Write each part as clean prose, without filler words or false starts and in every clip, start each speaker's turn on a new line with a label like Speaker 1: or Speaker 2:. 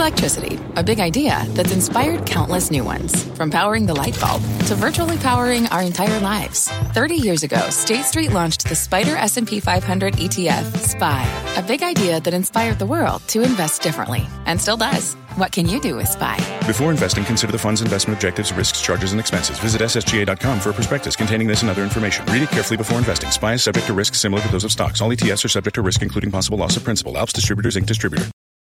Speaker 1: Electricity, a big idea that's inspired countless new ones. From powering the light bulb to virtually powering our entire lives. 30 years ago, State Street launched the SPDR S&P 500 ETF, SPY. A big idea that inspired the world to invest differently. And still does. What can you do with SPY?
Speaker 2: Before investing, consider the fund's investment objectives, risks, charges, and expenses. Visit ssga.com for a prospectus containing this and other information. Read it carefully before investing. SPY is subject to risks similar to those of stocks. All ETFs are subject to risk, including possible loss of principal. Alps Distributors, Inc. Distributor.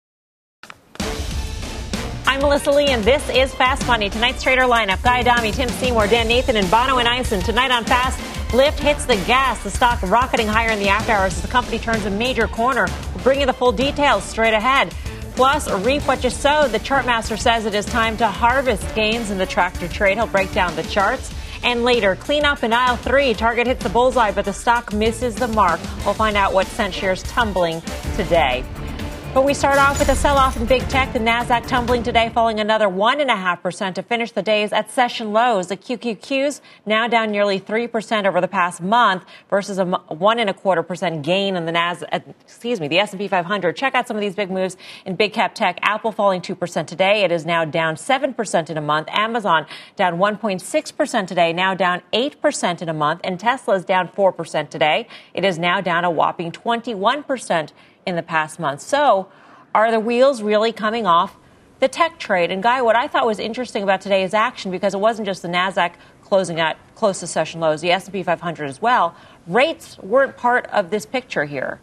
Speaker 3: I'm Melissa Lee, and this is Fast Money. Tonight's trader lineup: Guy Adami, Tim Seymour, Dan Nathan, and Bono and Einstein. Tonight on Fast, Lyft hits the gas. The stock rocketing higher in the after hours as the company turns a major corner. We'll bring you the full details straight ahead. Plus, reap what you sowed. The Chartmaster says it is time to harvest gains in the tractor trade. He'll break down the charts. And later, clean up in aisle 3. Target hits the bullseye, but the stock misses the mark. We'll find out what sent shares tumbling today. But we start off with a sell-off in big tech. The Nasdaq tumbling today, falling another 1.5% to finish the days at session lows. The QQQs now down nearly 3% over the past month versus a 1.25% gain in the the S&P 500. Check out some of these big moves in big cap tech. Apple falling 2% today. It is now down 7% in a month. Amazon down 1.6% today, now down 8% in a month. And Tesla is down 4% today. It is now down a whopping 21% in the past month. So are the wheels really coming off the tech trade? And Guy, what I thought was interesting about today's action, because it wasn't just the Nasdaq closing at close to session lows, the S&P 500 as well. Rates weren't part of this picture here.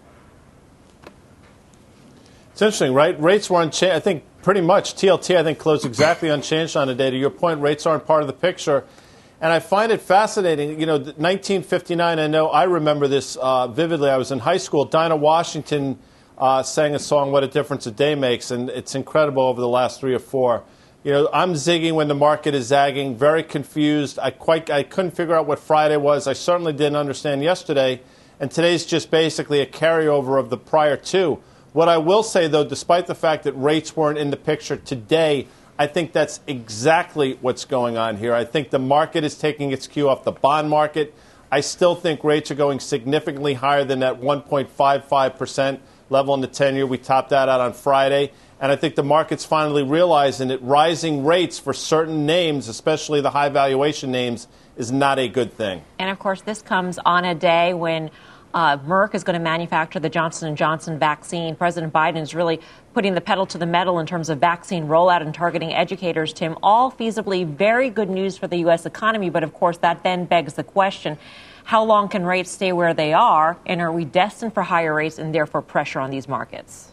Speaker 4: It's interesting, right? Rates were unchanged. I think pretty much TLT, I think, closed exactly unchanged on the day. To your point, rates aren't part of the picture. And I find it fascinating. 1959, I remember this vividly. I was in high school. Dinah Washington sang a song, What a Difference a Day Makes, and it's incredible over the last 3 or 4. I'm zigging when the market is zagging, very confused. I couldn't figure out what Friday was. I certainly didn't understand yesterday, and today's just basically a carryover of the prior 2. What I will say, though, despite the fact that rates weren't in the picture today, I think that's exactly what's going on here. I think the market is taking its cue off the bond market. I still think rates are going significantly higher than that 1.55% level in the 10-year. We topped that out on Friday. And I think the market's finally realizing that rising rates for certain names, especially the high valuation names, is not a good thing. And, of course, this comes on a day when Merck is going to manufacture the Johnson & Johnson vaccine. President Biden is really putting the pedal to the metal in terms of vaccine rollout and targeting educators, Tim. All feasibly very good news for the U.S. economy. But, of course, that then begs the question, how long can rates stay where they are? And are we destined for higher rates and therefore pressure on these markets?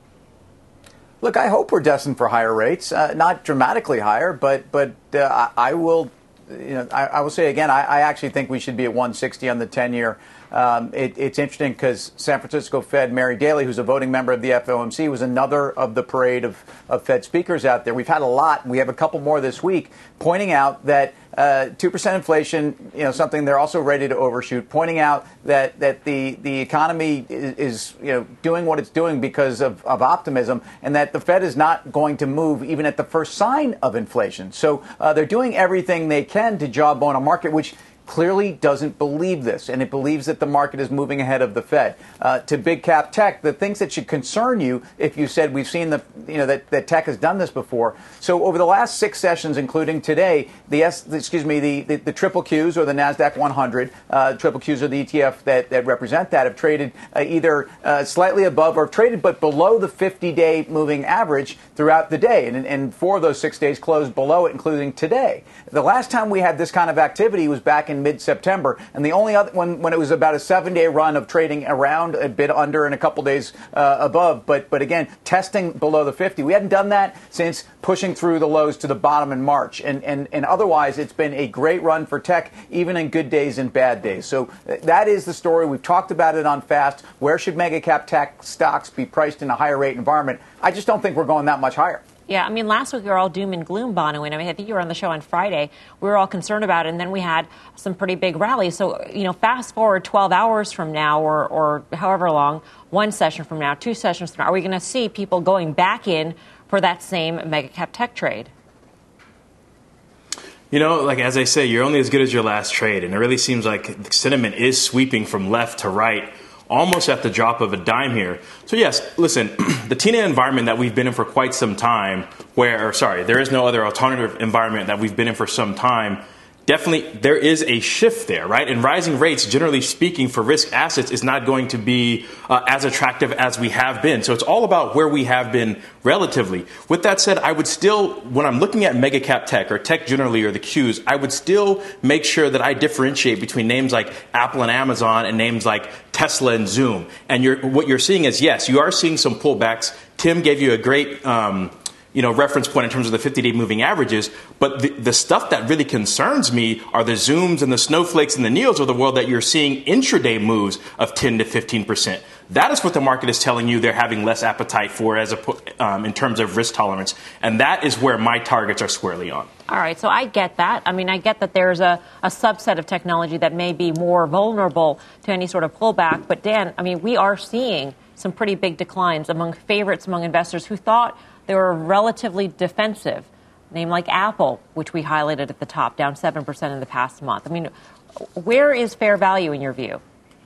Speaker 5: Look, I hope we're destined for higher rates, not dramatically higher, but I will say again, I actually think we should be at 160 on the 10-year. It's interesting because San Francisco Fed Mary Daly, who's a voting member of the FOMC, was another of the parade of Fed speakers out there. We've had a lot. We have a couple more this week, pointing out that 2% inflation, something they're also ready to overshoot, pointing out that the economy is doing what it's doing because of optimism, and that the Fed is not going to move even at the first sign of inflation. So they're doing everything they can to jawbone a market which clearly doesn't believe this, and it believes that the market is moving ahead of the Fed. To big cap tech, the things that should concern you, if you said we've seen that tech has done this before. So over the last 6 sessions, including today, the triple Qs or the Nasdaq 100, triple Qs are the ETF that represent that, have traded either slightly above or traded but below the 50-day moving average throughout the day, and 4 of those 6 days closed below it, including today. The last time we had this kind of activity was back in mid-September, and the only other when it was about a 7-day run of trading around a bit under and a couple days above, but again testing below the 50. We hadn't done that since pushing through the lows to the bottom in March, and otherwise it's been a great run for tech, even in good days and bad days. So that is the story. We've talked about it on Fast. Where should mega cap tech stocks be priced in a higher rate environment? I just don't think we're going that much higher.
Speaker 3: Yeah, last week we were all doom and gloom, Bono, and I think you were on the show on Friday. We were all concerned about it, and then we had some pretty big rallies. So, fast forward 12 hours from now or however long, 1 session from now, 2 sessions from now, are we going to see people going back in for that same mega cap tech trade?
Speaker 6: As I say, you're only as good as your last trade, and it really seems like the sentiment is sweeping from left to right almost at the drop of a dime here. So yes, listen, the TINA environment that we've been in for quite some time, there is no other alternative environment that we've been in for some time, definitely there is a shift there, right? And rising rates, generally speaking, for risk assets is not going to be as attractive as we have been. So it's all about where we have been relatively. With that said, I would still, when I'm looking at mega cap tech or tech generally or the Qs, I would still make sure that I differentiate between names like Apple and Amazon and names like Tesla and Zoom. And what you're seeing is, yes, you are seeing some pullbacks. Tim gave you a great reference point in terms of the 50-day moving averages. But the stuff that really concerns me are the Zooms and the Snowflakes and the Neos of the world that you're seeing intraday moves of 10 to 15%. That is what the market is telling you they're having less appetite for in terms of risk tolerance. And that is where my targets are squarely on.
Speaker 3: All right. So I get that. I mean, I get that there's a subset of technology that may be more vulnerable to any sort of pullback. But Dan, I mean, we are seeing some pretty big declines among favorites among investors who thought they were relatively defensive. A name like Apple, which we highlighted at the top, down 7% in the past month. I mean, where is fair value in your view?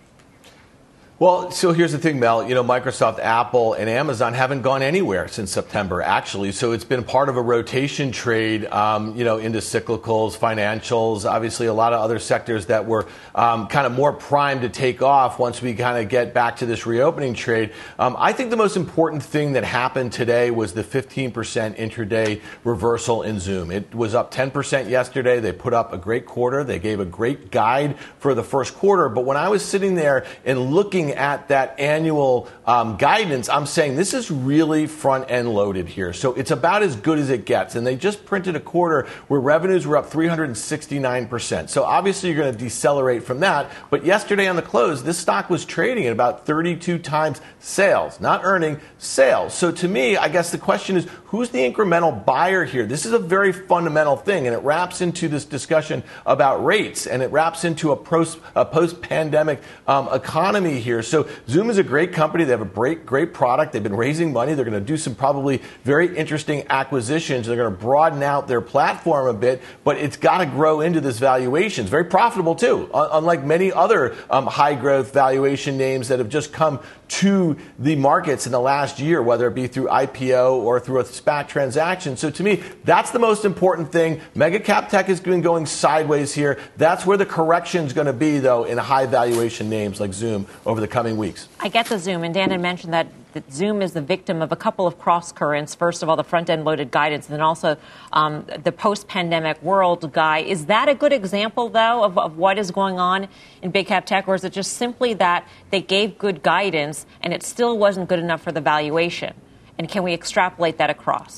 Speaker 7: Well, so here's the thing, Mel. Microsoft, Apple, and Amazon haven't gone anywhere since September, actually. So it's been part of a rotation trade, into cyclicals, financials, obviously a lot of other sectors that were kind of more primed to take off once we kind of get back to this reopening trade. I think the most important thing that happened today was the 15% intraday reversal in Zoom. It was up 10% yesterday. They put up a great quarter. They gave a great guide for the first quarter. But when I was sitting there and looking at that annual guidance, I'm saying this is really front end loaded here. So it's about as good as it gets. And they just printed a quarter where revenues were up 369%. So obviously you're going to decelerate from that. But yesterday on the close, this stock was trading at about 32 times sales, not earning, sales. So to me, I guess the question is, who's the incremental buyer here? This is a very fundamental thing, and it wraps into this discussion about rates, and it wraps into a post-pandemic economy here. So Zoom is a great company. They have a great product. They've been raising money. They're going to do some probably very interesting acquisitions. They're going to broaden out their platform a bit, but it's got to grow into this valuation. It's very profitable, too, unlike many other high-growth valuation names that have just come to the markets in the last year, whether it be through IPO or through a SPAC transaction. So to me, that's the most important thing. Mega cap tech has been going sideways here. That's where the correction is going to be, though, in high valuation names like Zoom over the coming weeks.
Speaker 3: I get the Zoom, and Dan had mentioned that Zoom is the victim of a couple of cross currents. First of all, the front-end loaded guidance, and then also the post-pandemic world guy. Is that a good example, though, of what is going on in big cap tech, or is it just simply that they gave good guidance and it still wasn't good enough for the valuation? And can we extrapolate that across?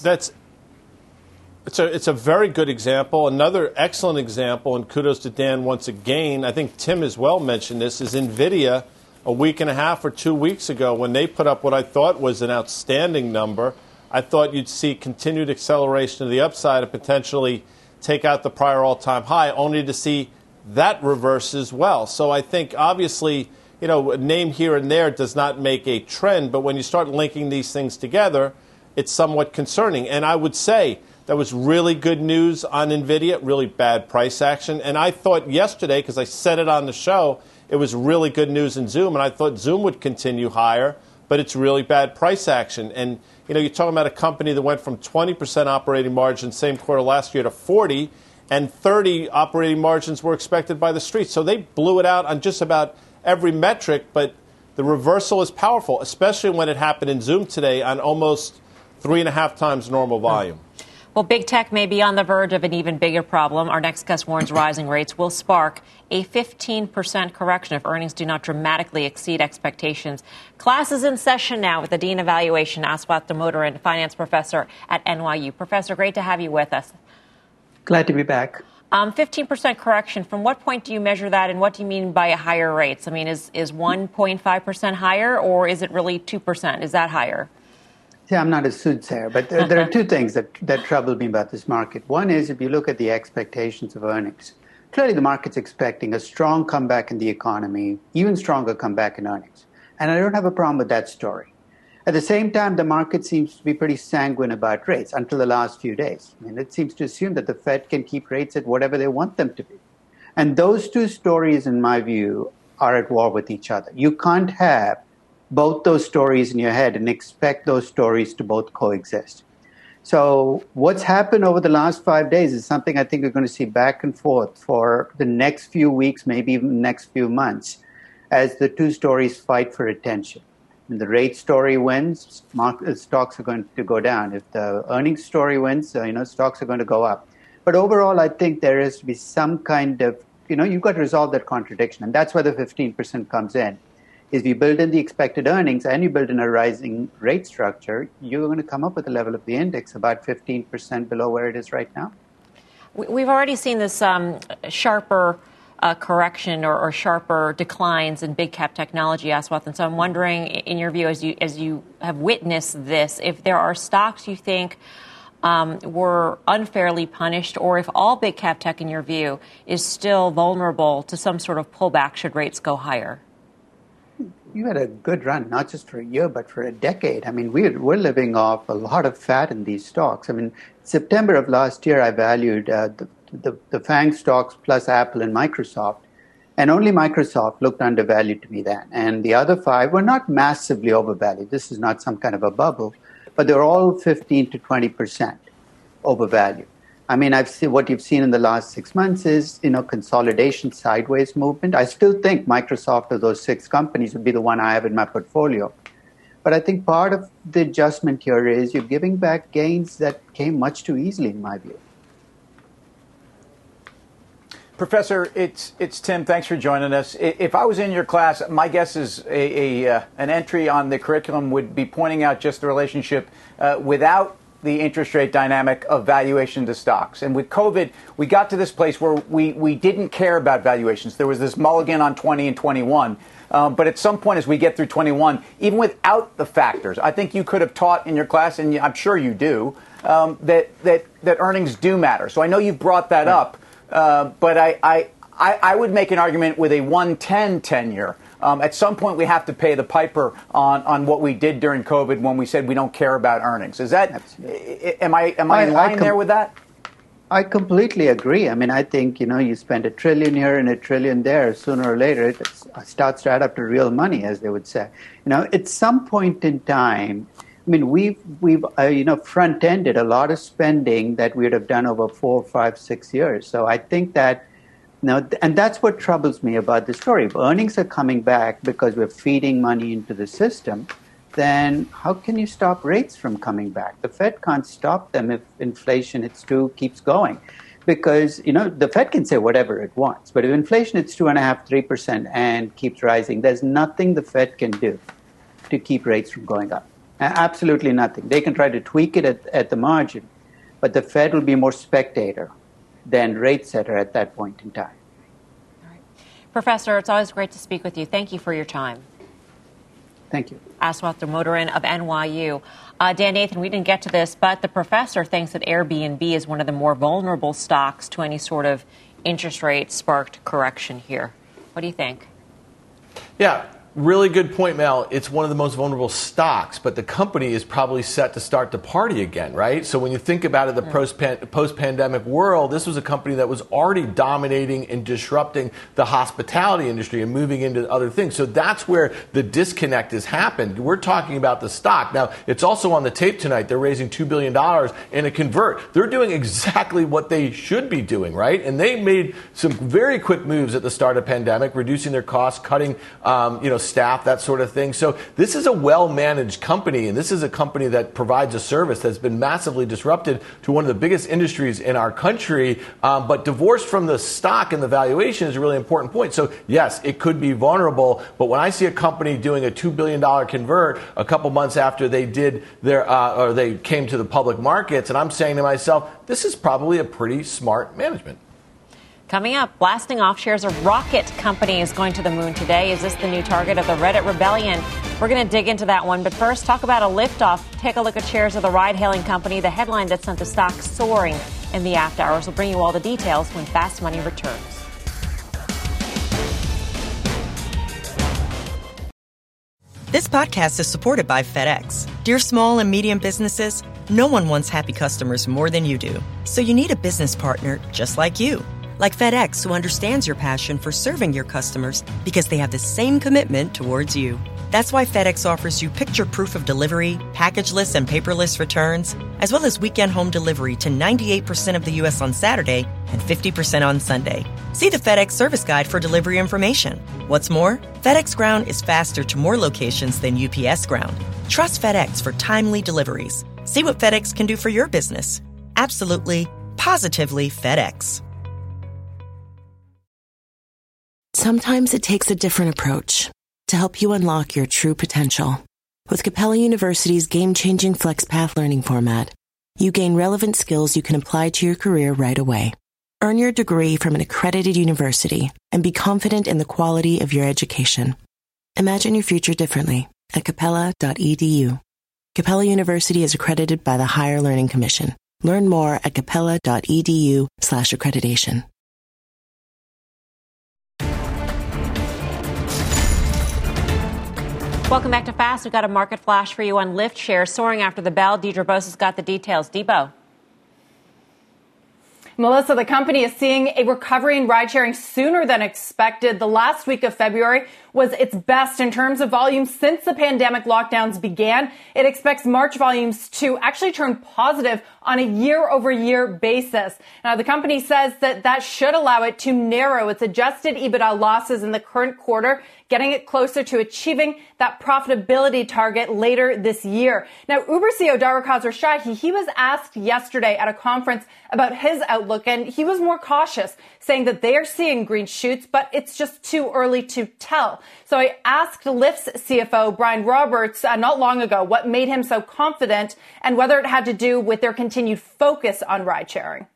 Speaker 4: It's a very good example. Another excellent example, and kudos to Dan once again, I think Tim as well mentioned this, is NVIDIA a week and a half or 2 weeks ago when they put up what I thought was an outstanding number. I thought you'd see continued acceleration to the upside and potentially take out the prior all-time high, only to see that reverse as well. So I think obviously, a name here and there does not make a trend, but when you start linking these things together, it's somewhat concerning. And I would say that was really good news on NVIDIA, really bad price action. And I thought yesterday, because I said it on the show, it was really good news in Zoom, and I thought Zoom would continue higher, but it's really bad price action. And, you're talking about a company that went from 20% operating margin same quarter last year to 40, and 30 operating margins were expected by the street. So they blew it out on just about every metric, but the reversal is powerful, especially when it happened in Zoom today on almost 3.5 times normal volume.
Speaker 3: Well, big tech may be on the verge of an even bigger problem. Our next guest warns rising rates will spark a 15% correction if earnings do not dramatically exceed expectations. Class is in session now with the Dean of Valuation, Aswath Damodaran, finance professor at NYU. Professor, great to have you with us.
Speaker 8: Glad to be back.
Speaker 3: 15% correction. From what point do you measure that, and what do you mean by higher rates? I mean, is 1.5% higher, or is it really 2%? Is that higher?
Speaker 8: Yeah, I'm not a soothsayer, but there are two things that trouble me about this market. One is if you look at the expectations of earnings. Clearly, the market's expecting a strong comeback in the economy, even stronger comeback in earnings. And I don't have a problem with that story. At the same time, the market seems to be pretty sanguine about rates until the last few days. I mean, it seems to assume that the Fed can keep rates at whatever they want them to be. And those two stories, in my view, are at war with each other. You can't have both those stories in your head and expect those stories to both coexist. So what's happened over the last 5 days is something I think we're going to see back and forth for the next few weeks, maybe even the next few months, as the two stories fight for attention. When the rate story wins, stocks are going to go down. If the earnings story wins, stocks are going to go up. But overall, I think there has to be some kind of, you've got to resolve that contradiction. And that's where the 15% comes in. If you build in the expected earnings and you build in a rising rate structure, you're going to come up with a level of the index about 15% below where it is right now.
Speaker 3: We've already seen this sharper correction or sharper declines in big cap technology, Aswath. And so I'm wondering, in your view, as you have witnessed this, if there are stocks you think were unfairly punished, or if all big cap tech, in your view, is still vulnerable to some sort of pullback should rates go higher.
Speaker 8: You had a good run, not just for a year, but for a decade. I mean, we're living off a lot of fat in these stocks. I mean, September of last year, I valued the FANG stocks plus Apple and Microsoft, and only Microsoft looked undervalued to me then. And the other five were not massively overvalued. This is not some kind of a bubble, but they're all 15 to 20% overvalued. I mean, I've seen what you've seen in the last 6 months is, consolidation, sideways movement. I still think Microsoft of those 6 companies would be the one I have in my portfolio. But I think part of the adjustment here is you're giving back gains that came much too easily, in my view.
Speaker 5: Professor, it's Tim. Thanks for joining us. If I was in your class, my guess is an entry on the curriculum would be pointing out just the relationship without the interest rate dynamic of valuation to stocks. And with COVID, we got to this place where we didn't care about valuations. There was this mulligan on 20 and 21. But at some point as we get through 21, even without the factors, I think you could have taught in your class, and I'm sure you do, that earnings do matter. So I know you've brought that up, but I would make an argument with a 110 10-year. At some point, we have to pay the piper on what we did during COVID when we said we don't care about earnings. Is that? Absolutely. Am I in line there with that?
Speaker 8: I completely agree. I mean, I think, you spend $1 trillion here and $1 trillion there. Sooner or later, it starts to add up to real money, as they would say. At some point in time, I mean, we've front-ended a lot of spending that we would have done over 4, 5, 6 years. So I think that, and that's what troubles me about the story. If earnings are coming back because we're feeding money into the system, then how can you stop rates from coming back? The Fed can't stop them if inflation keeps going. Because, the Fed can say whatever it wants. But if inflation hits 2.5%, 3% and keeps rising, there's nothing the Fed can do to keep rates from going up. Absolutely nothing. They can try to tweak it at the margin, but the Fed will be more spectator than rate setter at that point in time.
Speaker 3: All right. Professor, it's always great to speak with you. Thank you for your time.
Speaker 8: Thank you.
Speaker 3: Aswath Damodaran of NYU. Dan Nathan, we didn't get to this, but the professor thinks that Airbnb is one of the more vulnerable stocks to any sort of interest rate sparked correction here. What do you think?
Speaker 7: Yeah. Really good point, Mel. It's one of the most vulnerable stocks, but the company is probably set to start to party again, right? So when you think about it, the post-pandemic world, this was a company that was already dominating and disrupting the hospitality industry and moving into other things. So that's where the disconnect has happened. We're talking about the stock. Now, it's also on the tape tonight. They're raising $2 billion in a convert. They're doing exactly what they should be doing, right? And they made some very quick moves at the start of the pandemic, reducing their costs, cutting, staff, that sort of thing. So this is a well-managed company, and this is a company that provides a service that's been massively disrupted to one of the biggest industries in our country. But divorced from the stock and the valuation is a really important point. So yes, it could be vulnerable. But when I see a company doing a $2 billion convert a couple months after they did their, or they came to the public markets, and I'm saying to myself, this is probably a pretty smart management.
Speaker 3: Coming up, blasting off shares of Rocket Company is going to the moon today. Is this the new target of the Reddit rebellion? We're going to dig into that one. But first, talk about a liftoff. Take a look at shares of the ride-hailing company, the headline that sent the stock soaring in the after hours. We'll bring you all the details when Fast Money returns.
Speaker 9: This podcast is supported by FedEx. Dear small and medium businesses, no one wants happy customers more than you do. So you need a business partner just like you. Like FedEx, who understands your passion for serving your customers because they have the same commitment towards you. That's why FedEx offers you picture proof of delivery, packageless and paperless returns, as well as weekend home delivery to 98% of the U.S. on Saturday and 50% on Sunday. See the FedEx service guide for delivery information. What's more, FedEx Ground is faster to more locations than UPS Ground. Trust FedEx for timely deliveries. See what FedEx can do for your business. Absolutely, positively FedEx.
Speaker 10: Sometimes it takes a different approach to help you unlock your true potential. With Capella University's game-changing FlexPath learning format, you gain relevant skills you can apply to your career right away. Earn your degree from an accredited university and be confident in the quality of your education. Imagine your future differently at capella.edu. Capella University is accredited by the Higher Learning Commission. Learn more at capella.edu/accreditation.
Speaker 3: Welcome back to Fast. We've got a market flash for you on Lyft shares soaring after the bell. Deirdre Bosa's got the details. Debo.
Speaker 11: Melissa, the company is seeing a recovery in ride-sharing sooner than expected. The last week of February was its best in terms of volume since the pandemic lockdowns began. It expects March volumes to actually turn positive on a year-over-year basis. Now, the company says that should allow it to narrow its adjusted EBITDA losses in the current quarter, getting it closer to achieving that profitability target later this year. Now, Uber CEO Dara Khosrowshahi, he was asked yesterday at a conference about his outlook, and he was more cautious, saying that they are seeing green shoots, but it's just too early to tell. So I asked Lyft's CFO, Brian Roberts, not long ago what made him so confident and whether it had to do with their continued focus on ride sharing.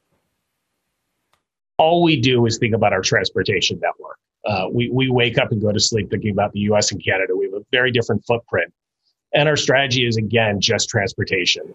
Speaker 12: All we do is think about our transportation network. We wake up and go to sleep thinking about the U.S. and Canada. We have a very different footprint. And our strategy is, again, just transportation.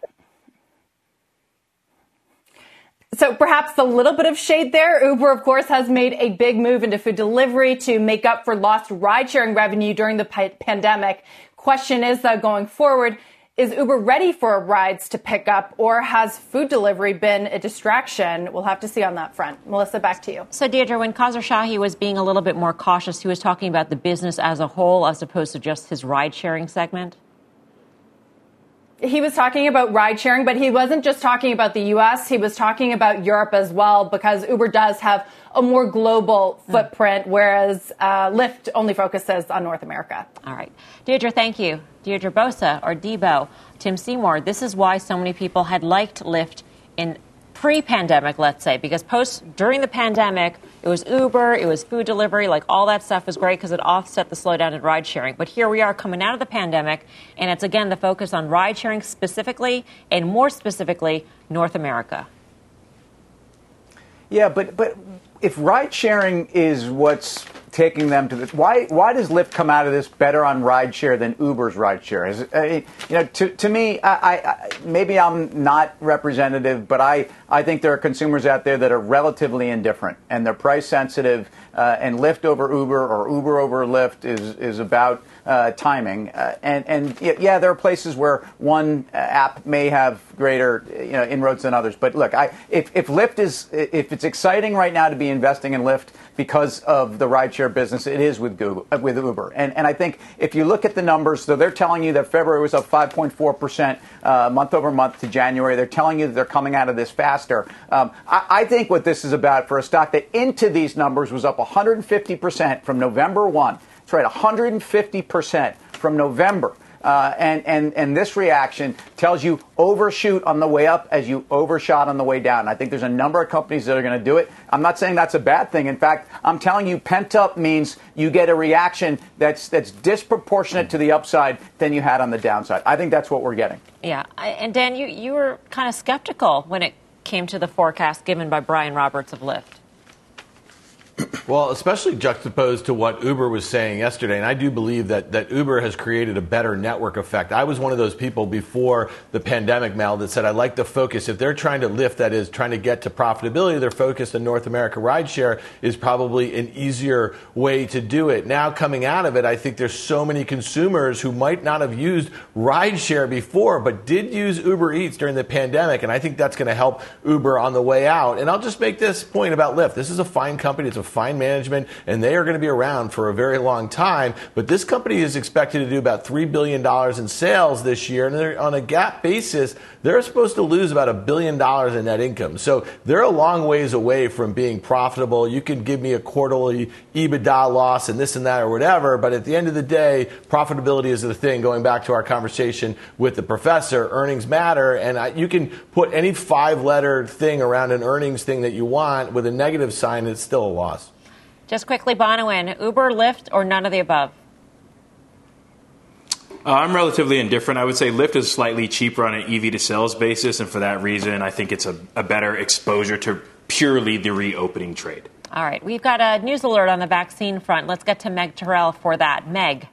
Speaker 11: So perhaps a little bit of shade there. Uber, of course, has made a big move into food delivery to make up for lost ride-sharing revenue during the pandemic. Question is, though, going forward, is Uber ready for rides to pick up, or has food delivery been a distraction? We'll have to see on that front. Melissa, back to you.
Speaker 3: So, Deirdre, when Khosrowshahi was being a little bit more cautious, he was talking about the business as a whole as opposed to just his ride-sharing segment?
Speaker 11: He was talking about ride sharing, but he wasn't just talking about the U.S. He was talking about Europe as well, because Uber does have a more global footprint, whereas Lyft only focuses on North America.
Speaker 3: All right. Deirdre, thank you. Deirdre Bosa, or Debo. Tim Seymour, this is why so many people had liked Lyft in pre-pandemic, let's say, because during the pandemic, it was Uber, it was food delivery, like all that stuff was great because it offset the slowdown in ride sharing. But here we are coming out of the pandemic, and it's again the focus on ride sharing specifically, and more specifically, North America.
Speaker 5: Yeah, but if ride sharing is what's taking them to this, why does Lyft come out of this better on ride share than Uber's ride share? To me, I maybe I'm not representative, but I think there are consumers out there that are relatively indifferent and they're price sensitive. And Lyft over Uber or Uber over Lyft is about timing. And there are places where one app may have greater inroads than others. But look, if it's exciting right now to be investing in Lyft because of the rideshare business, it is with Uber. And I think if you look at the numbers, so they're telling you that February was up 5.4% month over month to January. They're telling you that they're coming out of this faster. I think what this is about for a stock that into these numbers was up 150% from November 1. That's right, 150% from November. And this reaction tells you overshoot on the way up as you overshot on the way down. I think there's a number of companies that are going to do it. I'm not saying that's a bad thing. In fact, I'm telling you pent up means you get a reaction that's disproportionate to the upside than you had on the downside. I think that's what we're getting.
Speaker 3: Yeah. And Dan, you were kind of skeptical when it came to the forecast given by Brian Roberts of Lyft.
Speaker 7: Well, especially juxtaposed to what Uber was saying yesterday. And I do believe that Uber has created a better network effect. I was one of those people before the pandemic, Mel, that said I like the focus. If they're trying to lift, that is, trying to get to profitability, their focus in North America rideshare is probably an easier way to do it. Now, coming out of it, I think there's so many consumers who might not have used rideshare before, but did use Uber Eats during the pandemic. And I think that's going to help Uber on the way out. And I'll just make this point about Lyft. This is a fine company. It's a fine management, and they are going to be around for a very long time. But this company is expected to do about $3 billion in sales this year. And on a GAAP basis, they're supposed to lose about $1 billion in net income. So they're a long ways away from being profitable. You can give me a quarterly EBITDA loss and this and that or whatever. But at the end of the day, profitability is the thing. Going back to our conversation with the professor, earnings matter. And you can put any 5-letter thing around an earnings thing that you want with a negative sign, it's still a loss.
Speaker 3: Just quickly, Bonawyn, Uber, Lyft, or none of the above?
Speaker 6: I'm relatively indifferent. I would say Lyft is slightly cheaper on an EV to sales basis, and for that reason, I think it's a better exposure to purely the reopening trade.
Speaker 3: All right. We've got a news alert on the vaccine front. Let's get to Meg Terrell for that. Meg.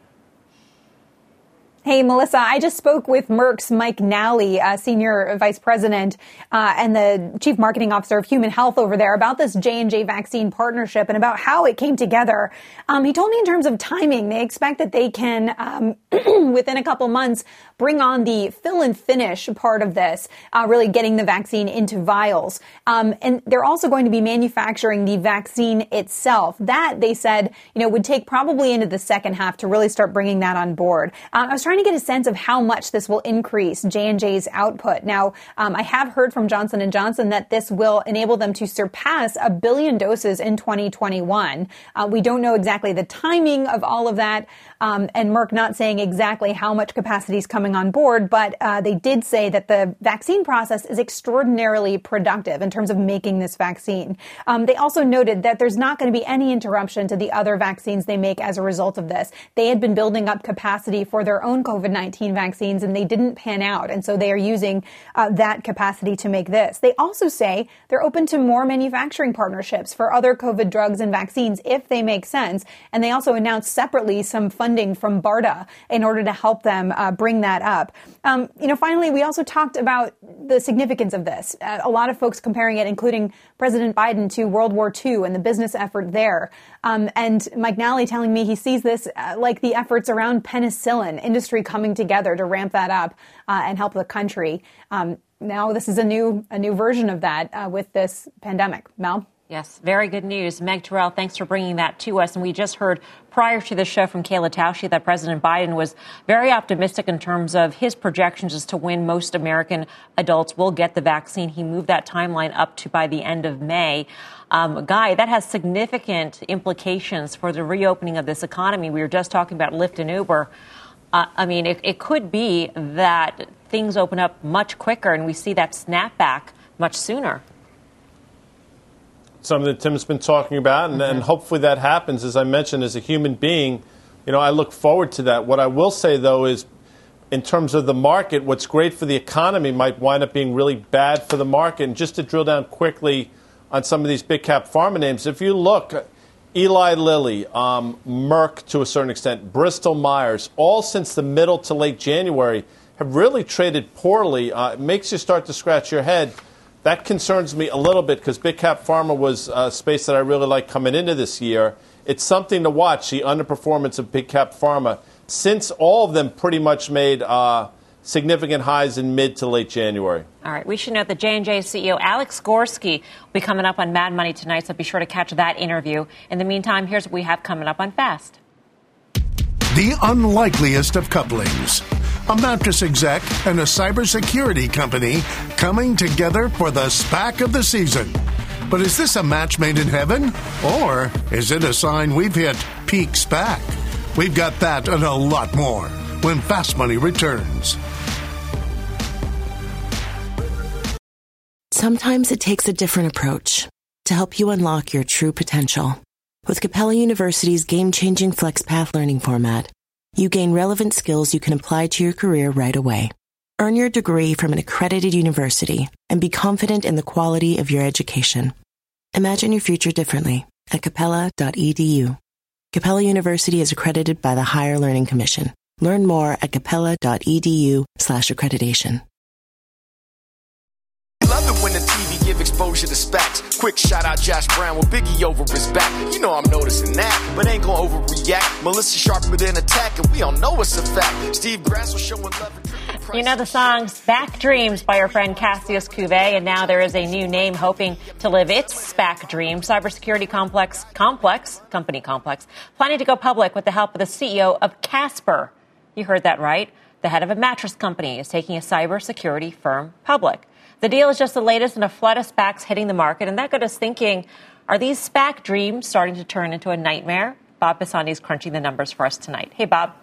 Speaker 13: Hey, Melissa, I just spoke with Merck's Mike Nally, Senior Vice President and the Chief Marketing Officer of Human Health over there, about this J&J vaccine partnership and about how it came together. He told me in terms of timing, they expect that they can, within a couple months, bring on the fill and finish part of this, really getting the vaccine into vials. And they're also going to be manufacturing the vaccine itself. That, they said, would take probably into the second half to really start bringing that on board. I was trying to get a sense of how much this will increase J&J's output. Now, I have heard from Johnson & Johnson that this will enable them to surpass 1 billion doses in 2021. We don't know exactly the timing of all of that, and Merck not saying exactly how much capacity is coming on board, but they did say that the vaccine process is extraordinarily productive in terms of making this vaccine. They also noted that there's not going to be any interruption to the other vaccines they make as a result of this. They had been building up capacity for their own COVID-19 vaccines, and they didn't pan out. And so they are using that capacity to make this. They also say they're open to more manufacturing partnerships for other COVID drugs and vaccines if they make sense. And they also announced separately some funding from BARDA in order to help them bring that up. Finally, we also talked about the significance of this. A lot of folks comparing it, including President Biden, to World War II and the business effort there. And Mike Nally telling me he sees this like the efforts around penicillin, industry coming together to ramp that up and help the country. Now this is a new version of that with this pandemic. Mel?
Speaker 3: Yes, very good news. Meg Terrell, thanks for bringing that to us. And we just heard prior to the show from Kayla Tausche that President Biden was very optimistic in terms of his projections as to when most American adults will get the vaccine. He moved that timeline up to by the end of May. Guy, that has significant implications for the reopening of this economy. We were just talking about Lyft and Uber. It could be that things open up much quicker and we see that snapback much sooner.
Speaker 4: Something that Tim's been talking about, and hopefully that happens. As I mentioned, as a human being, I look forward to that. What I will say, though, is in terms of the market, what's great for the economy might wind up being really bad for the market. And just to drill down quickly on some of these big cap pharma names, if you look, Eli Lilly, Merck to a certain extent, Bristol Myers, all since the middle to late January have really traded poorly. It makes you start to scratch your head. That concerns me a little bit because big cap pharma was a space that I really like coming into this year. It's something to watch, the underperformance of big cap pharma, since all of them pretty much made significant highs in mid to late January.
Speaker 3: All right. We should note that J&J CEO Alex Gorsky will be coming up on Mad Money tonight, so be sure to catch that interview. In the meantime, here's what we have coming up on Fast.
Speaker 14: The unlikeliest of couplings. A mattress exec and a cybersecurity company coming together for the SPAC of the season. But is this a match made in heaven? Or is it a sign we've hit peak SPAC? We've got that and a lot more when Fast Money returns.
Speaker 10: Sometimes it takes a different approach to help you unlock your true potential. With Capella University's game-changing FlexPath learning format, you gain relevant skills you can apply to your career right away. Earn your degree from an accredited university and be confident in the quality of your education. Imagine your future differently at capella.edu. Capella University is accredited by the Higher Learning Commission. Learn more at capella.edu/accreditation.
Speaker 15: Love it when the TV give exposure to SPACs. Quick shout out Josh Brown with Biggie over his back. You know I'm noticing that, but ain't gonna overreact. Melissa sharper than attack, and we all know it's a fact. Steve Grassel showing love and
Speaker 3: you know the song SPAC Dreams by our friend Cassius Couvet, and now there is a new name hoping to live its SPAC dream. Cybersecurity company Complex, planning to go public with the help of the CEO of Casper. You heard that right. The head of a mattress company is taking a cybersecurity firm public. The deal is just the latest in a flood of SPACs hitting the market, and that got us thinking, are these SPAC dreams starting to turn into a nightmare? Bob Pisani is crunching the numbers for us tonight. Hey, Bob.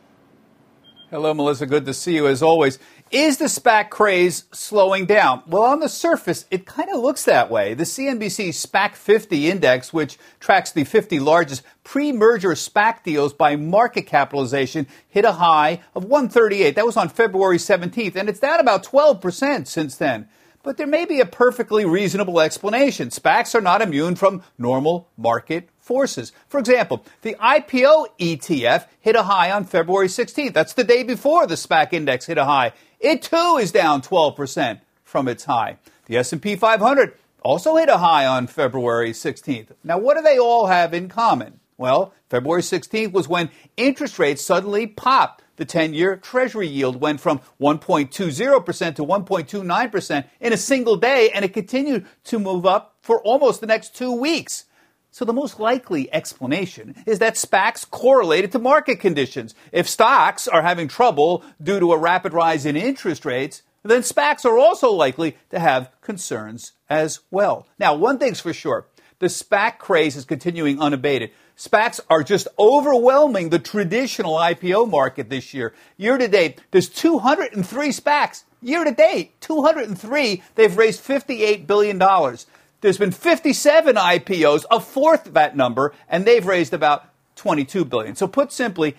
Speaker 16: Hello, Melissa. Good to see you as always. Is the SPAC craze slowing down? Well, on the surface, it kind of looks that way. The CNBC SPAC 50 index, which tracks the 50 largest pre-merger SPAC deals by market capitalization, hit a high of 138. That was on February 17th, and it's down about 12% since then. But there may be a perfectly reasonable explanation. SPACs are not immune from normal market forces. For example, the IPO ETF hit a high on February 16th. That's the day before the SPAC index hit a high. It, too, is down 12% from its high. The S&P 500 also hit a high on February 16th. Now, what do they all have in common? Well, February 16th was when interest rates suddenly popped. The 10-year Treasury yield went from 1.20% to 1.29% in a single day, and it continued to move up for almost the next 2 weeks. So the most likely explanation is that SPACs correlated to market conditions. If stocks are having trouble due to a rapid rise in interest rates, then SPACs are also likely to have concerns as well. Now, one thing's for sure. The SPAC craze is continuing unabated. SPACs are just overwhelming the traditional IPO market this year. Year to date, there's 203 SPACs. Year to date, 203. They've raised $58 billion. There's been 57 IPOs, a fourth of that number, and they've raised about $22 billion. So put simply,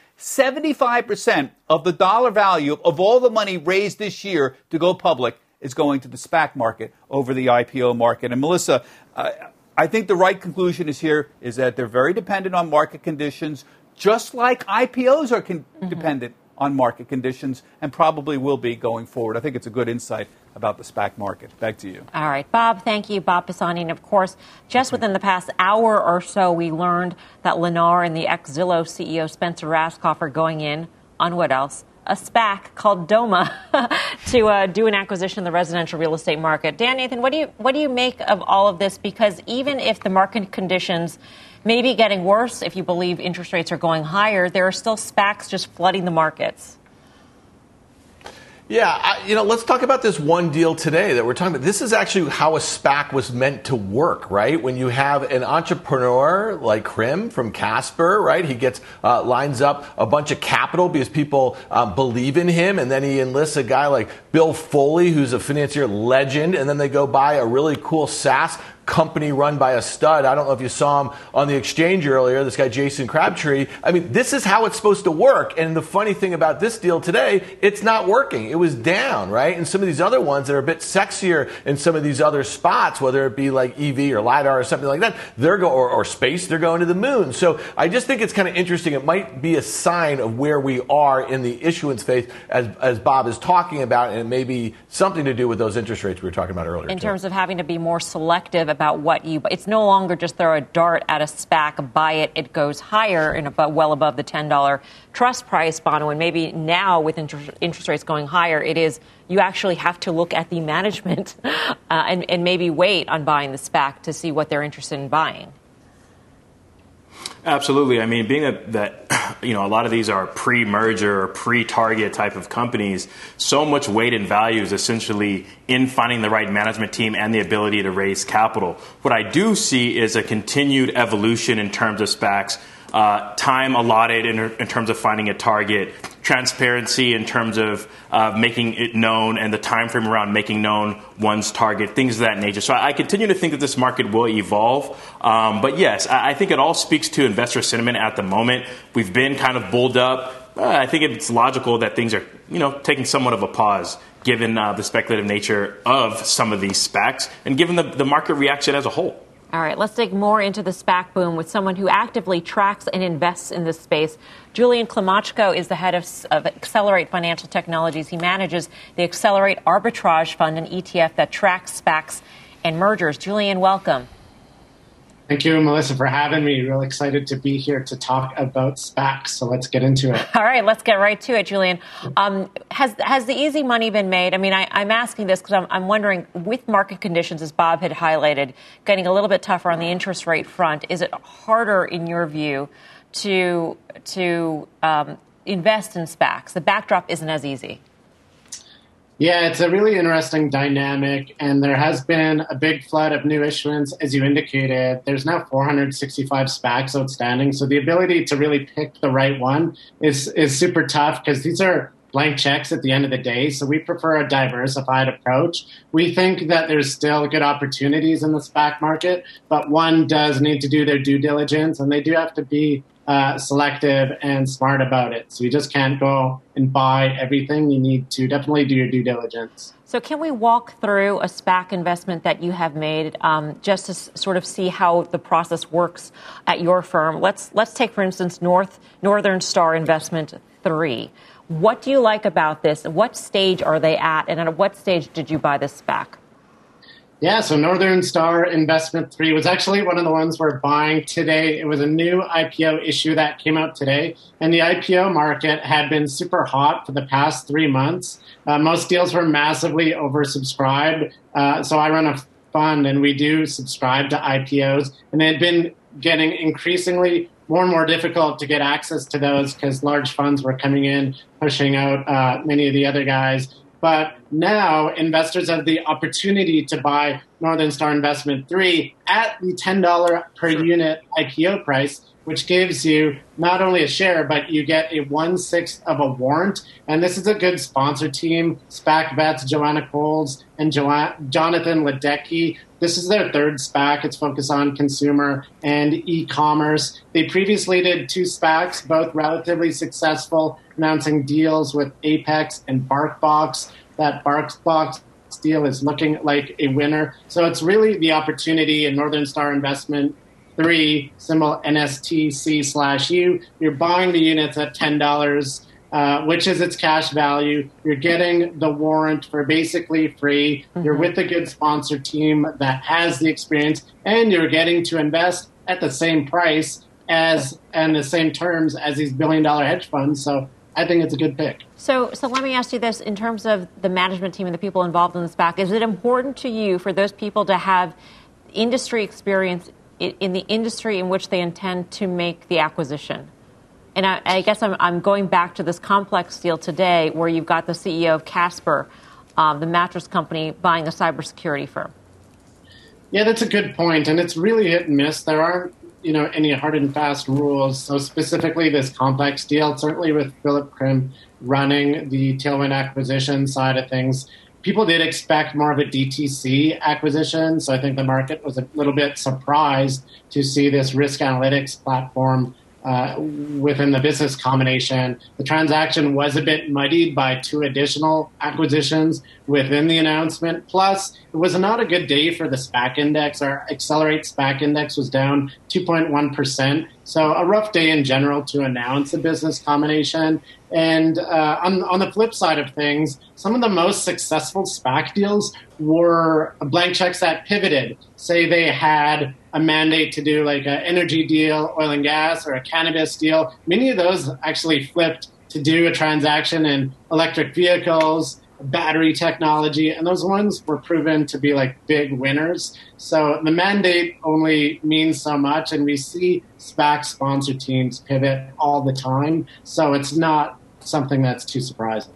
Speaker 16: 75% of the dollar value of all the money raised this year to go public is going to the SPAC market over the IPO market. And Melissa, I think the right conclusion is that they're very dependent on market conditions, just like IPOs are dependent on market conditions and probably will be going forward. I think it's a good insight about the SPAC market. Back to you.
Speaker 3: All right, Bob, thank you. Bob Pisani. And, of course, just within the past hour or so, we learned that Lennar and the ex-Zillow CEO Spencer Rascoff are going in on what else? A SPAC called Doma to do an acquisition in the residential real estate market. Dan Nathan, what do you make of all of this? Because even if the market conditions may be getting worse, if you believe interest rates are going higher, there are still SPACs just flooding the markets.
Speaker 7: Yeah, let's talk about this one deal today that we're talking about. This is actually how a SPAC was meant to work, right? When you have an entrepreneur like Krim from Casper, right? He gets lines up a bunch of capital because people believe in him, and then he enlists a guy like Bill Foley, who's a financier legend, and then they go buy a really cool SaaS company run by a stud. I don't know if you saw him on the exchange earlier, this guy Jason Crabtree. I mean, this is how it's supposed to work. And the funny thing about this deal today, it's not working. It was down, right? And some of these other ones that are a bit sexier in some of these other spots, whether it be like EV or LiDAR or something like that, or space, they're going to the moon. So I just think it's kind of interesting. It might be a sign of where we are in the issuance phase, as Bob is talking about, and it may be something to do with those interest rates we were talking about earlier.
Speaker 3: In terms of having to be more selective about what it's no longer just throw a dart at a SPAC, buy it, it goes higher and well above the $10 trust price, Bono. And maybe now with interest rates going higher, it is you actually have to look at the management and maybe wait on buying the SPAC to see what they're interested in buying.
Speaker 6: Absolutely. I mean, being that a lot of these are pre-merger or pre-target type of companies, so much weight and value is essentially in finding the right management team and the ability to raise capital. What I do see is a continued evolution in terms of SPACs, time allotted in terms of finding a target, transparency in terms of making it known, and the time frame around making known one's target, things of that nature. So I continue to think that this market will evolve. But yes, I think it all speaks to investor sentiment at the moment. We've been kind of bulled up. I think it's logical that things are, taking somewhat of a pause, given the speculative nature of some of these SPACs and given the market reaction as a whole.
Speaker 3: All right, let's dig more into the SPAC boom with someone who actively tracks and invests in this space. Julian Klimachko is the head of Accelerate Financial Technologies. He manages the Accelerate Arbitrage Fund, an ETF that tracks SPACs and mergers. Julian, welcome.
Speaker 17: Thank you, Melissa, for having me. Real excited to be here to talk about SPACs. So let's get into it.
Speaker 3: All right, let's get right to it, Julian. Has the easy money been made? I mean, I'm asking this because I'm wondering, with market conditions, as Bob had highlighted, getting a little bit tougher on the interest rate front, is it harder, in your view, to invest in SPACs? The backdrop isn't as easy.
Speaker 17: Yeah, it's a really interesting dynamic, and there has been a big flood of new issuance, as you indicated. There's now 465 SPACs outstanding, so the ability to really pick the right one is super tough because these are blank checks at the end of the day, so we prefer a diversified approach. We think that there's still good opportunities in the SPAC market, but one does need to do their due diligence, and they do have to be selective and smart about it. So you just can't go and buy everything. You need to definitely do your due diligence.
Speaker 3: So can we walk through a SPAC investment that you have made just to sort of see how the process works at your firm? Let's take, for instance, Northern Star Investment 3. What do you like about this? What stage are they at? And at what stage did you buy this SPAC?
Speaker 17: Yeah, so Northern Star Investment 3 was actually one of the ones we're buying today. It was a new IPO issue that came out today, and the IPO market had been super hot for the past 3 months. Most deals were massively oversubscribed, so I run a fund, and we do subscribe to IPOs, and it had been getting increasingly more and more difficult to get access to those because large funds were coming in, pushing out many of the other guys. But now investors have the opportunity to buy Northern Star Investment 3 at the $10 per unit IPO price, which gives you not only a share, but you get a 1/6 of a warrant. And this is a good sponsor team, SPAC Vets, Joanna Coles and Jonathan Ledecky. This is their third SPAC. It's focused on consumer and e-commerce. They previously did 2 SPACs, both relatively successful, announcing deals with Apex and BarkBox. That BarkBox deal is looking like a winner. So it's really the opportunity in Northern Star Investment 3, symbol NSTC/U. You're buying the units at $10, which is its cash value. You're getting the warrant for basically free. Mm-hmm. You're with a good sponsor team that has the experience, and you're getting to invest at the same price as and the same terms as these billion-dollar hedge funds. So I think it's a good pick.
Speaker 3: So let me ask you this. In terms of the management team and the people involved in the SPAC, is it important to you for those people to have industry experience in the industry in which they intend to make the acquisition? And I guess I'm going back to this complex deal today where you've got the CEO of Casper, the mattress company, buying a cybersecurity firm.
Speaker 17: Yeah, that's a good point. And it's really hit and miss. There aren't any hard and fast rules. So specifically this complex deal, certainly with Philip Krim running the Tailwind acquisition side of things, people did expect more of a DTC acquisition. So I think the market was a little bit surprised to see this risk analytics platform within the business combination. The transaction was a bit muddied by 2 additional acquisitions within the announcement. Plus, it was not a good day for the SPAC index. Our Accelerate SPAC index was down 2.1%. So a rough day in general to announce a business combination. And on the flip side of things, some of the most successful SPAC deals were blank checks that pivoted. Say they had a mandate to do like an energy deal, oil and gas, or a cannabis deal. Many of those actually flipped to do a transaction in electric vehicles, battery technology, and those ones were proven to be like big winners. So the mandate only means so much, and we see SPAC sponsor teams pivot all the time. So it's not something that's too surprising.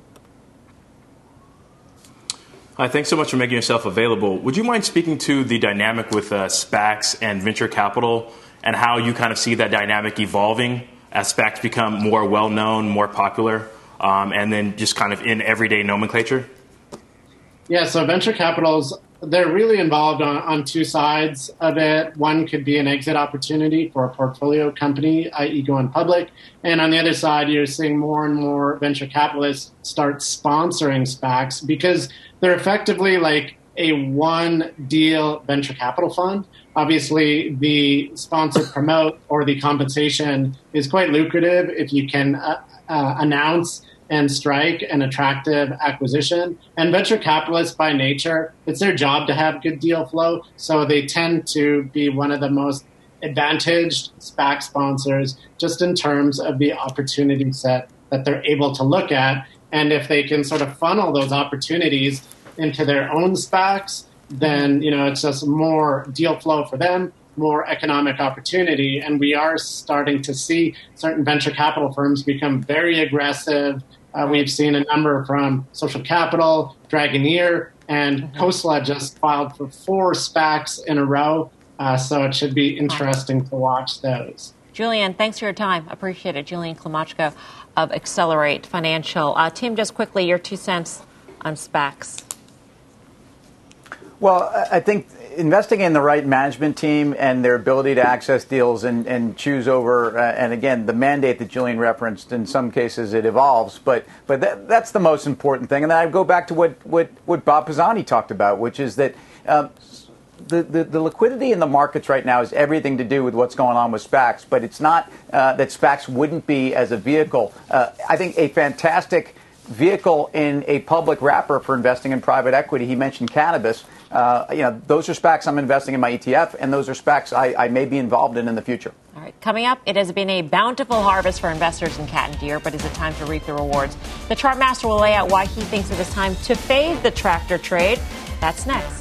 Speaker 6: Hi, thanks so much for making yourself available. Would you mind speaking to the dynamic with SPACs and venture capital and how you kind of see that dynamic evolving as SPACs become more well-known, more popular, and then just kind of in everyday nomenclature?
Speaker 17: Yeah, so venture capitals, they're really involved on 2 sides of it. One could be an exit opportunity for a portfolio company, i.e. going public. And on the other side, you're seeing more and more venture capitalists start sponsoring SPACs because they're effectively like a one-deal venture capital fund. Obviously, the sponsor promote or the compensation is quite lucrative if you can announce and strike an attractive acquisition. And venture capitalists, by nature, it's their job to have good deal flow, so they tend to be one of the most advantaged SPAC sponsors just in terms of the opportunity set that they're able to look at. And if they can sort of funnel those opportunities into their own SPACs, then it's just more deal flow for them, more economic opportunity. And we are starting to see certain venture capital firms become very aggressive. We've seen a number from Social Capital, Dragoneer, and Khosla just filed for 4 SPACs in a row. So it should be interesting to watch those.
Speaker 3: Julian, thanks for your time. Appreciate it. Julian Klimochko of Accelerate Financial. Tim, just quickly, your 2 cents on SPACs.
Speaker 5: Well, I think investing in the right management team and their ability to access deals and choose over, and again, the mandate that Julian referenced, in some cases it evolves, but that's the most important thing. And then I go back to what Bob Pisani talked about, which is that the liquidity in the markets right now has everything to do with what's going on with SPACs, but it's not that SPACs wouldn't be as a vehicle. I think a fantastic vehicle in a public wrapper for investing in private equity. He mentioned cannabis. Those are SPACs I'm investing in my ETF, and those are SPACs I may be involved in the future.
Speaker 3: All right, coming up, it has been a bountiful harvest for investors in cat and deer, but is it time to reap the rewards? The Chartmaster will lay out why he thinks it is time to fade the tractor trade. That's next.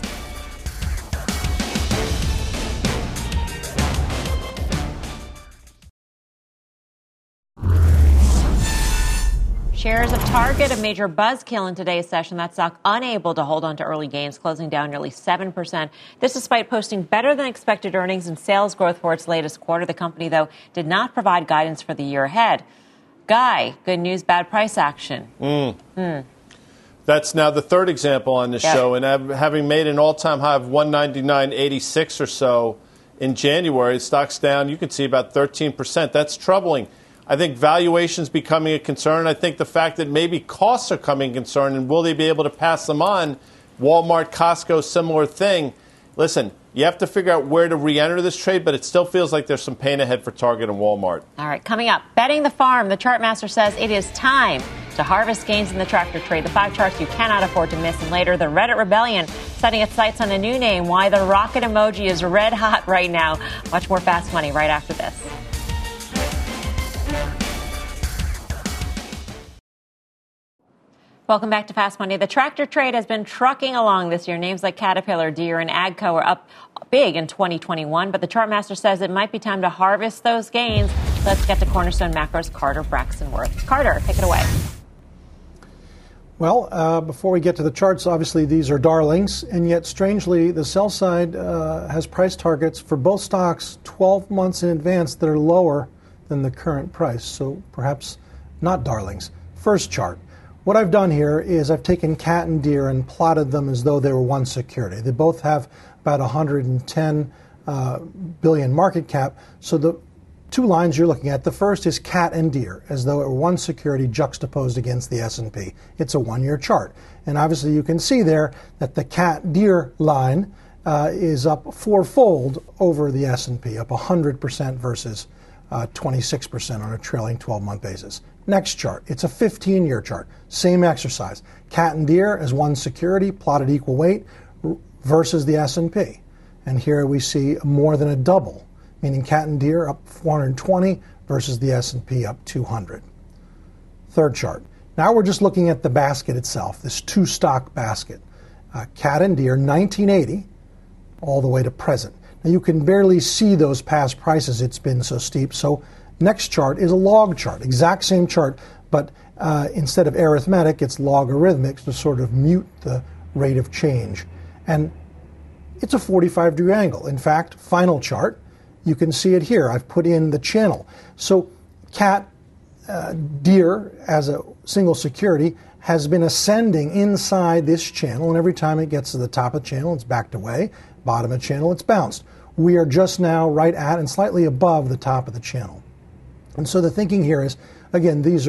Speaker 3: Shares of Target, a major buzzkill in today's session. That stock unable to hold on to early gains, closing down nearly 7%. This despite posting better than expected earnings and sales growth for its latest quarter. The company, though, did not provide guidance for the year ahead. Guy, good news, bad price action.
Speaker 4: That's now the third example on this show. And having made an all-time high of 199.86 or so in January, the stock's down, you can see, about 13%. That's troubling. I think valuation's becoming a concern. I think the fact that maybe costs are coming a concern, and will they be able to pass them on? Walmart, Costco, similar thing. Listen, you have to figure out where to re-enter this trade, but it still feels like there's some pain ahead for Target and Walmart.
Speaker 3: All right, coming up, betting the farm. The Chartmaster says it is time to harvest gains in the tractor trade. The 5 charts you cannot afford to miss. And later, the Reddit rebellion setting its sights on a new name. Why the rocket emoji is red hot right now. Much more Fast Money right after this. Welcome back to Fast Money. The tractor trade has been trucking along this year. Names like Caterpillar, Deere, and AGCO are up big in 2021, but the Chartmaster says it might be time to harvest those gains. Let's get to Cornerstone Macro's Carter Braxtonworth. Carter, take it away.
Speaker 18: Well, before we get to the charts, obviously these are darlings, and yet strangely, the sell side has price targets for both stocks 12 months in advance that are lower than the current price, so perhaps not darlings. First chart. What I've done here is I've taken cat and deer and plotted them as though they were one security. They both have about 110 billion market cap. So the 2 lines you're looking at, the first is cat and deer, as though it were one security juxtaposed against the S&P. It's a 1-year chart. And obviously you can see there that the cat-deer line is up 4-fold over the S&P, up 100% versus 26% on a trailing 12-month basis. Next chart, it's a 15-year chart. Same exercise. Cat and deer as one security, plotted equal weight versus the S&P. And here we see more than a double, meaning cat and deer up 420 versus the S&P up 200. Third chart. Now we're just looking at the basket itself, this 2-stock basket. Cat and deer, 1980, all the way to present. Now you can barely see those past prices. It's been so steep. So next chart is a log chart, exact same chart, but instead of arithmetic, it's logarithmic to sort of mute the rate of change. And it's a 45-degree angle. In fact, final chart, you can see it here. I've put in the channel. So cat, deer as a single security has been ascending inside this channel, and every time it gets to the top of the channel, it's backed away. Bottom of the channel, it's bounced. We are just now right at and slightly above the top of the channel. And so the thinking here is, again, these are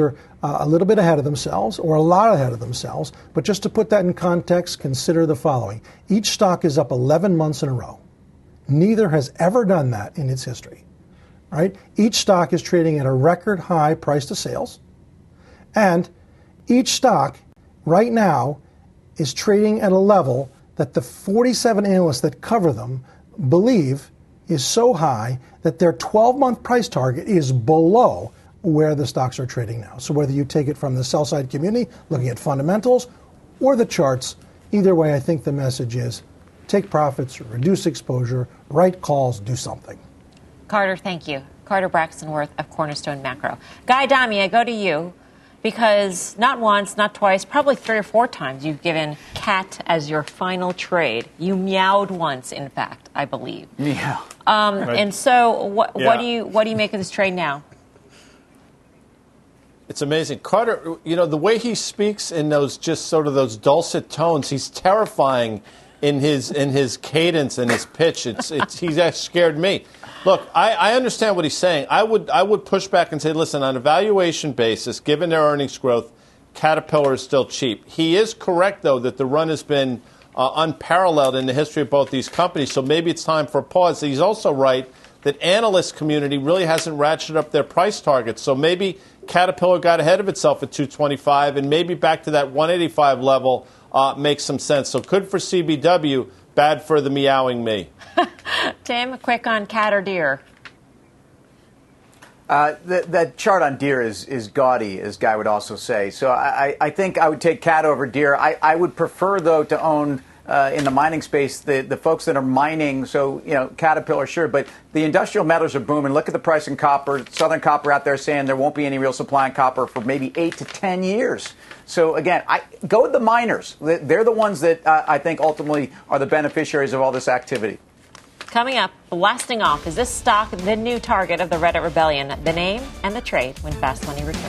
Speaker 18: a little bit ahead of themselves or a lot ahead of themselves. But just to put that in context, consider the following. Each stock is up 11 months in a row. Neither has ever done that in its history. Right? Each stock is trading at a record high price to sales. And each stock right now is trading at a level that the 47 analysts that cover them believe is so high that their 12-month price target is below where the stocks are trading now. So whether you take it from the sell-side community, looking at fundamentals, or the charts, either way, I think the message is take profits, reduce exposure, write calls, do something.
Speaker 3: Carter, thank you. Carter Braxtonworth of Cornerstone Macro. Guy Adami, I go to you because not once, not twice, probably 3 or 4 times you've given CAT as your final trade. You meowed once, in fact, I believe.
Speaker 5: Yeah.
Speaker 3: Right. And so what do you make of this trade now?
Speaker 4: It's amazing. Carter, the way he speaks in those just sort of those dulcet tones, he's terrifying in his cadence and his pitch. He's scared me. Look, I understand what he's saying. I would push back and say, listen, on a valuation basis, given their earnings growth, Caterpillar is still cheap. He is correct, though, that the run has been unparalleled in the history of both these companies, so maybe it's time for a pause. He's also right that analyst community really hasn't ratcheted up their price targets, so maybe Caterpillar got ahead of itself at 225, and maybe back to that 185 level makes some sense. So good for CBW, bad for the meowing me.
Speaker 3: Tim, quick on cat or deer.
Speaker 5: That chart on Deere is gaudy, as Guy would also say. So I think I would take cat over Deere. I would prefer, though, to own in the mining space the folks that are mining. So, Caterpillar, sure, but the industrial metals are booming. Look at the price in copper. Southern Copper out there saying there won't be any real supply in copper for maybe 8 to 10 years. So, again, I go with the miners. They're the ones that I think ultimately are the beneficiaries of all this activity.
Speaker 3: Coming up, blasting off, is this stock the new target of the Reddit rebellion? The name and the trade when Fast Money returns.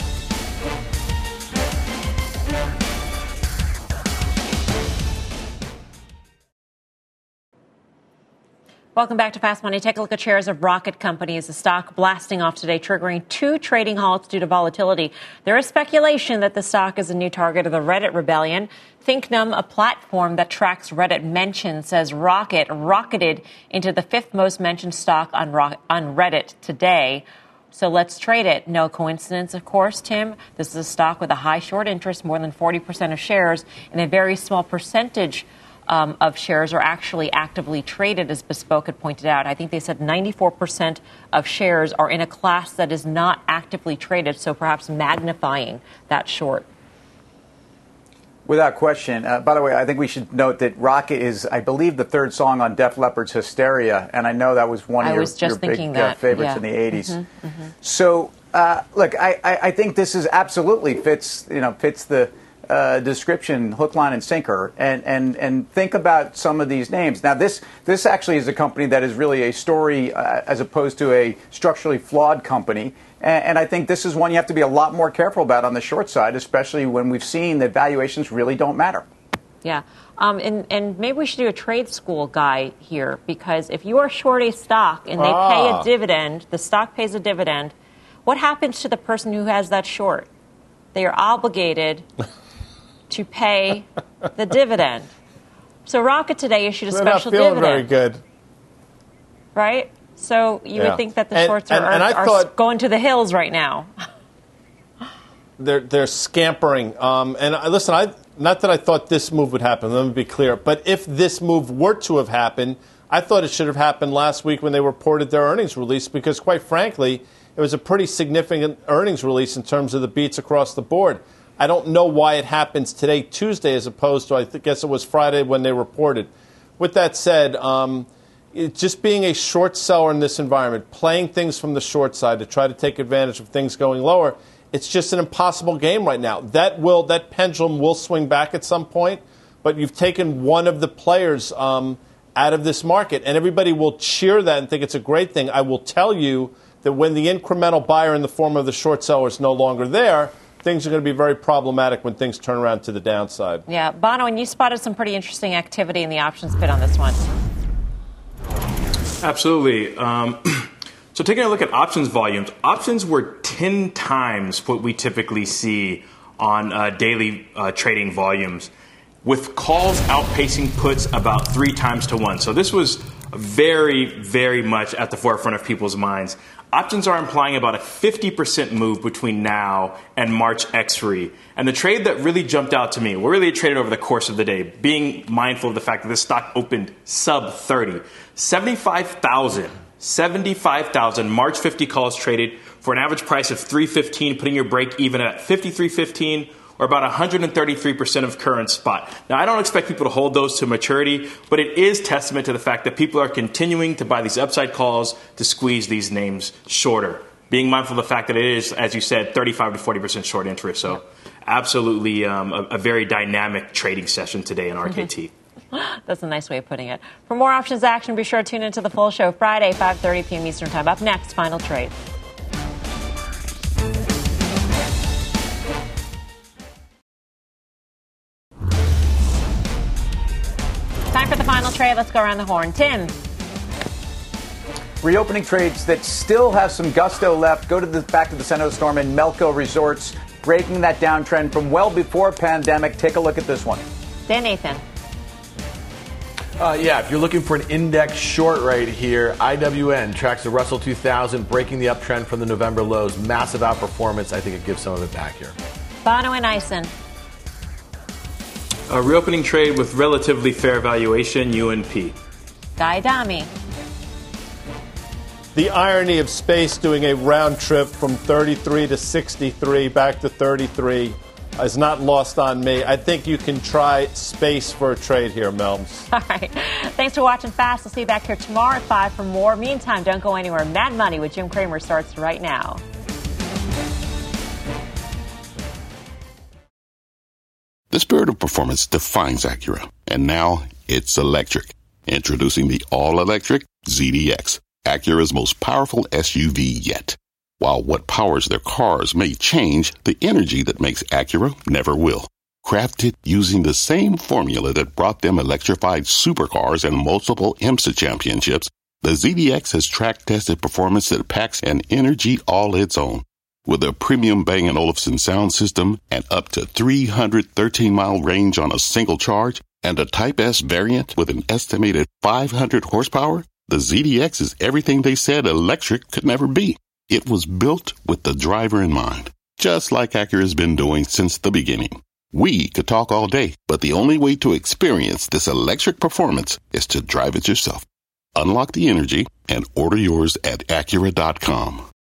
Speaker 3: Welcome back to Fast Money. Take a look at shares of Rocket Company as the stock blasting off today, triggering 2 trading halts due to volatility. There is speculation that the stock is a new target of the Reddit rebellion. ThinkNum, a platform that tracks Reddit mentions, says Rocket rocketed into the 5th most mentioned stock on Reddit today. So let's trade it. No coincidence, of course, Tim. This is a stock with a high short interest, more than 40% of shares, and a very small percentage of shares are actually actively traded, as Bespoke had pointed out. I think they said 94% of shares are in a class that is not actively traded, so perhaps magnifying that short.
Speaker 5: Without question. By the way, I think we should note that Rocket is, I believe, the 3rd song on Def Leppard's Hysteria, and I know that was one of your big favorites in the 80s. Mm-hmm, mm-hmm. So, look, I think this is absolutely fits the description, hook, line, and sinker, and think about some of these names. Now, this actually is a company that is really a story as opposed to a structurally flawed company. And I think this is one you have to be a lot more careful about on the short side, especially when we've seen that valuations really don't matter.
Speaker 3: Yeah. And maybe we should do a trade school guy here, because if you are short a stock and they pay a dividend, the stock pays a dividend, what happens to the person who has that short? They are obligated to pay the dividend. So Rocket today issued a special dividend.
Speaker 4: They're not feeling very good.
Speaker 3: Right? So you would think that the shorts are going to the hills right now.
Speaker 4: They're scampering. Listen, not that I thought this move would happen. Let me be clear. But if this move were to have happened, I thought it should have happened last week when they reported their earnings release, because quite frankly, it was a pretty significant earnings release in terms of the beats across the board. I don't know why it happens today, Tuesday, as opposed to, I guess it was Friday when they reported. With that said, just being a short seller in this environment, playing things from the short side to try to take advantage of things going lower, it's just an impossible game right now. That pendulum will swing back at some point, but you've taken one of the players out of this market, and everybody will cheer that and think it's a great thing. I will tell you that when the incremental buyer in the form of the short seller is no longer there, things are going to be very problematic when things turn around to the downside.
Speaker 3: Yeah. Bono, and you spotted some pretty interesting activity in the options pit on this one.
Speaker 6: Absolutely. So taking a look at options volumes, options were 10 times what we typically see on daily trading volumes, with calls outpacing puts about 3 times to 1. So this was very, very much at the forefront of people's minds. Options are implying about a 50% move between now and March expiry. And the trade that really jumped out to me, we really traded over the course of the day, being mindful of the fact that this stock opened sub 30. 75,000 March 50 calls traded for an average price of $315, putting your break even at $53.15, or about 133% of current spot. Now, I don't expect people to hold those to maturity, but it is testament to the fact that people are continuing to buy these upside calls to squeeze these names shorter, being mindful of the fact that it is, as you said, 35 to 40% short interest. So absolutely a very dynamic trading session today in RKT.
Speaker 3: That's a nice way of putting it. For more options action, be sure to tune into the full show Friday, 5:30 p.m. Eastern Time. Up next, Final Trade. Time for the final trade. Let's go around the horn. Tim.
Speaker 5: Reopening trades that still have some gusto left. Go to back to the center of the storm in Melco Resorts, breaking that downtrend from well before pandemic. Take a look at this one.
Speaker 3: Dan Nathan.
Speaker 7: If you're looking for an index short right here, IWN tracks the Russell 2000, breaking the uptrend from the November lows. Massive outperformance. I think it gives some of it back here.
Speaker 3: Bono and Eisen.
Speaker 6: A reopening trade with relatively fair valuation, UNP.
Speaker 3: Guy Adami.
Speaker 4: The irony of space doing a round trip from 33 to 63 back to 33 is not lost on me. I think you can try space for a trade here, Melms.
Speaker 3: All right. Thanks for watching Fast. We'll see you back here tomorrow at 5 for more. Meantime, don't go anywhere. Mad Money with Jim Cramer starts right now.
Speaker 19: The spirit of performance defines Acura, and now it's electric. Introducing the all-electric ZDX, Acura's most powerful SUV yet. While what powers their cars may change, the energy that makes Acura never will. Crafted using the same formula that brought them electrified supercars and multiple IMSA championships, the ZDX has track-tested performance that packs an energy all its own. With a premium Bang & Olufsen sound system and up to 313-mile range on a single charge, and a Type S variant with an estimated 500 horsepower, the ZDX is everything they said electric could never be. It was built with the driver in mind, just like Acura's been doing since the beginning. We could talk all day, but the only way to experience this electric performance is to drive it yourself. Unlock the energy and order yours at Acura.com.